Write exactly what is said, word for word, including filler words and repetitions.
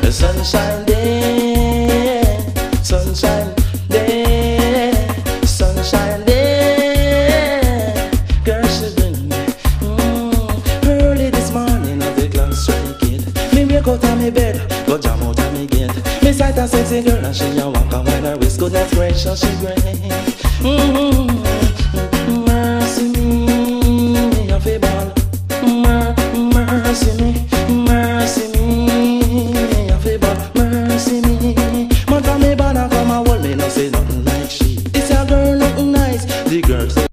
Sunshine day, sunshine day, sunshine day. Girl, she bring me mm. Early this morning, of the clock strike it. Me wake out of me bed, go jam out of me gate. Me sight a sexy girl and she a walk and when her waist goodness gracious she great. Mm-hmm.